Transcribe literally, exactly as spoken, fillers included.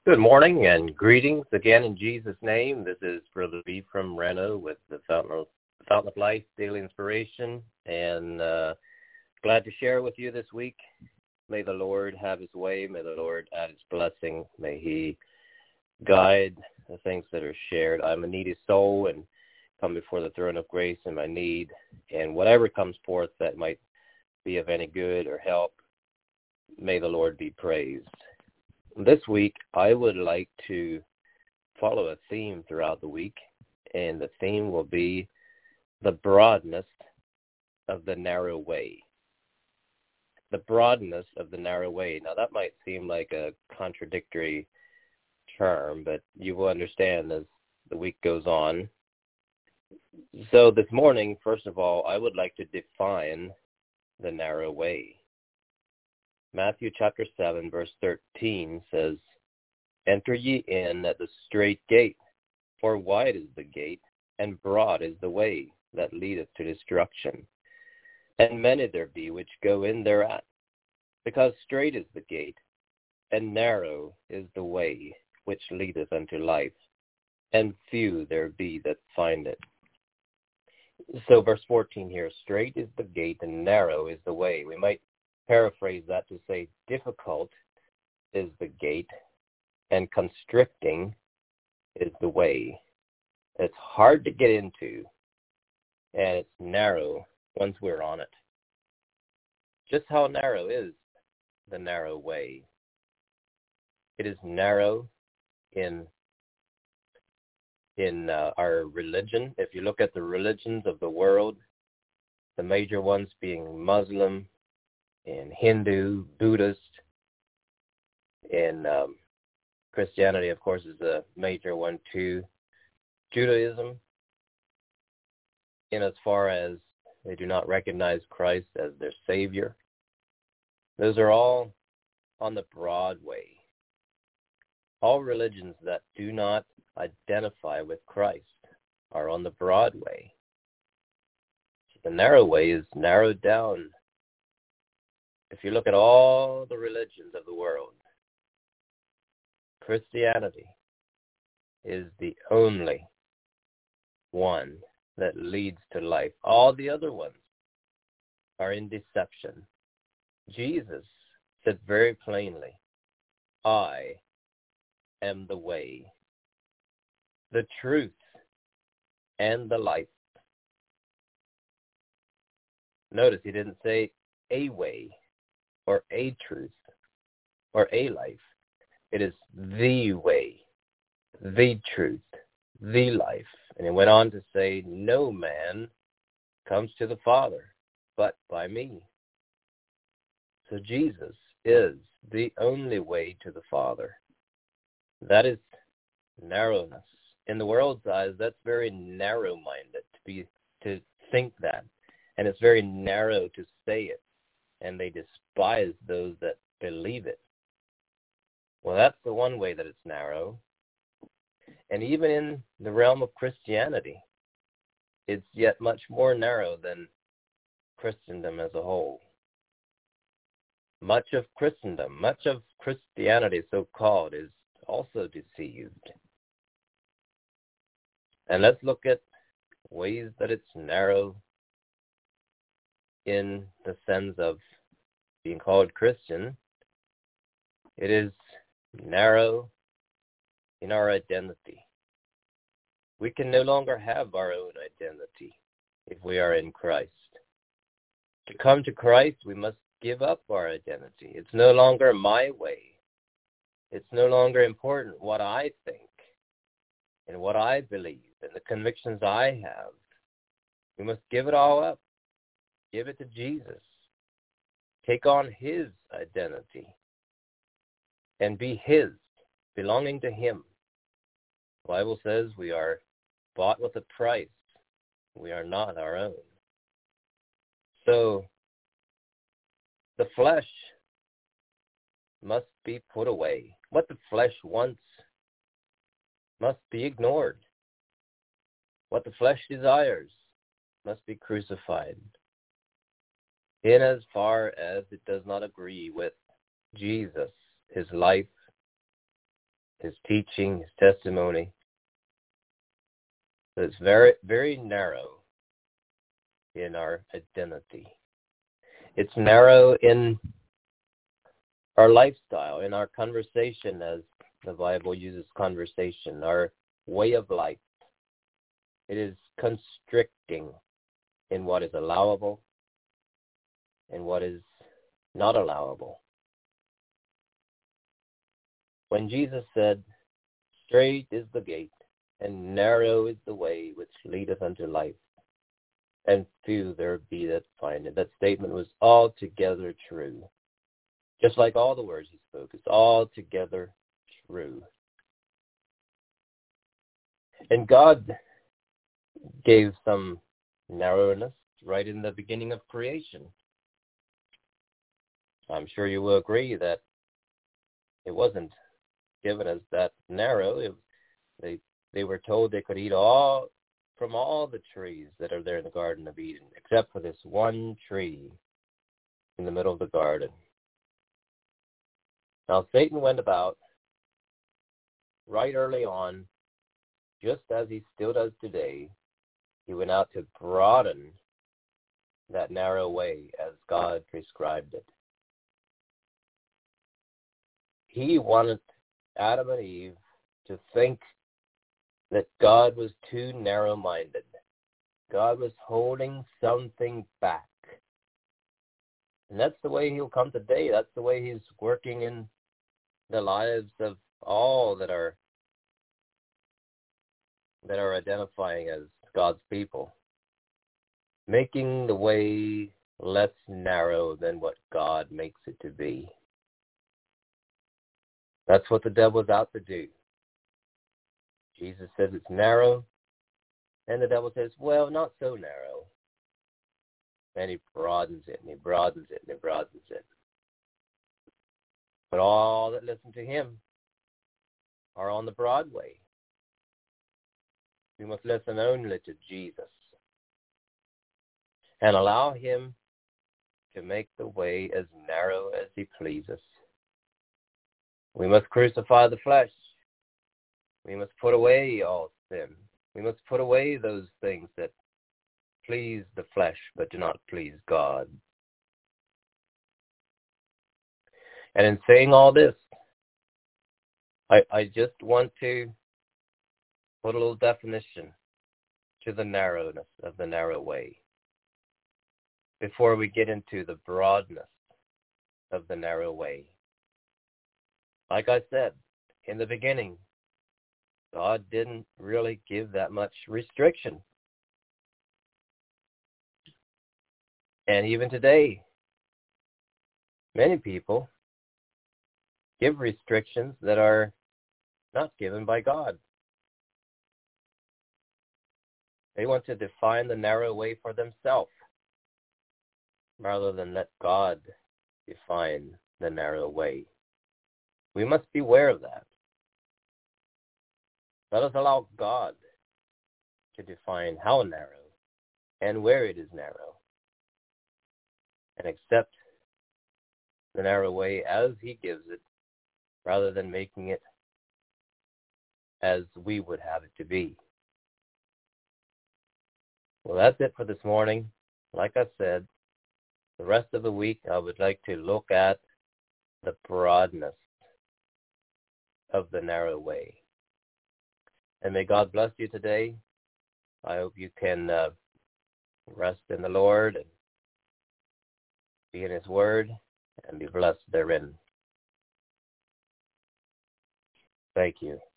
Good morning and greetings again in Jesus' name. This is Brother B from Reno with the Fountain of, Fountain of Life Daily Inspiration, and uh, glad to share with you this week. May the Lord have his way. May the Lord add his blessing. May he guide the things that are shared. I'm a needy soul and come before the throne of grace in my need, and whatever comes forth that might be of any good or help, may the Lord be praised. This week, I would like to follow a theme throughout the week, and the theme will be the broadness of the narrow way. The broadness of the narrow way. Now, that might seem like a contradictory term, but you will understand as the week goes on. So this morning, first of all, I would like to define the narrow way. Matthew chapter seven, verse thirteen says, "Enter ye in at the strait gate, for wide is the gate, and broad is the way that leadeth to destruction. And many there be which go in thereat, because strait is the gate, and narrow is the way which leadeth unto life, and few there be that find it." So verse fourteen here, strait is the gate, and narrow is the way. We might paraphrase that to say difficult is the gate and constricting is the way. It's hard to get into and it's narrow once we're on it. Just how narrow is the narrow way? It is narrow in in uh, our religion. If you look at the religions of the world, the major ones being Muslim, in Hindu, Buddhist, and um, Christianity, of course, is a major one too. Judaism, in as far as they do not recognize Christ as their Savior. Those are all on the broad way. All religions that do not identify with Christ are on the broad way. The narrow way is narrowed down. If you look at all the religions of the world, Christianity is the only one that leads to life. All the other ones are in deception. Jesus said very plainly, "I am the way, the truth, and the life." Notice he didn't say a way, or a truth, or a life. It is the way, the truth, the life. And he went on to say, "No man comes to the Father but by me." So Jesus is the only way to the Father. That is narrowness. In the world's eyes, that's very narrow-minded to be to think that. And it's very narrow to say it. And they despise those that believe it. Well, that's the one way that it's narrow. And even in the realm of Christianity, it's yet much more narrow than Christendom as a whole. Much of Christendom, much of Christianity so-called, is also deceived. And let's look at ways that it's narrow in the sense of being called Christian. It is narrow in our identity. We can no longer have our own identity if we are in Christ. To come to Christ, we must give up our identity. It's no longer my way. It's no longer important what I think and what I believe and the convictions I have. We must give it all up. Give it to Jesus. Take on his identity and be his, belonging to him. The Bible says we are bought with a price. We are not our own. So the flesh must be put away. What the flesh wants must be ignored. What the flesh desires must be crucified, in as far as it does not agree with Jesus, his life, his teaching, his testimony. It's very, very narrow in our identity. It's narrow in our lifestyle, in our conversation, as the Bible uses conversation, our way of life. It is constricting in what is allowable and what is not allowable. When Jesus said, "Straight is the gate, and narrow is the way which leadeth unto life, and few there be that find it," that statement was altogether true. Just like all the words he spoke, it's altogether true. And God gave some narrowness right in the beginning of creation. I'm sure you will agree that it wasn't given as that narrow. It, they they were told they could eat all from all the trees that are there in the Garden of Eden, except for this one tree in the middle of the garden. Now Satan went about right early on, just as he still does today. He went out to broaden that narrow way as God prescribed it. He wanted Adam and Eve to think that God was too narrow-minded. God was holding something back. And that's the way he'll come today. That's the way he's working in the lives of all that are that are identifying as God's people, making the way less narrow than what God makes it to be. That's what the devil's out to do. Jesus says it's narrow, and the devil says, well, not so narrow. And he broadens it, and he broadens it, and he broadens it. But all that listen to him are on the broad way. We must listen only to Jesus and allow him to make the way as narrow as he pleases. We must crucify the flesh. We must put away all sin. We must put away those things that please the flesh but do not please God. And in saying all this, I, I just want to put a little definition to the narrowness of the narrow way before we get into the broadness of the narrow way. Like I said, in the beginning, God didn't really give that much restriction. And even today, many people give restrictions that are not given by God. They want to define the narrow way for themselves rather than let God define the narrow way. We must beware of that. Let us allow God to define how narrow and where it is narrow, and accept the narrow way as he gives it rather than making it as we would have it to be. Well, that's it for this morning. Like I said, the rest of the week I would like to look at the broadness of the narrow way. And may God bless you today. I hope you can uh, rest in the Lord and be in his word and be blessed therein. Thank you.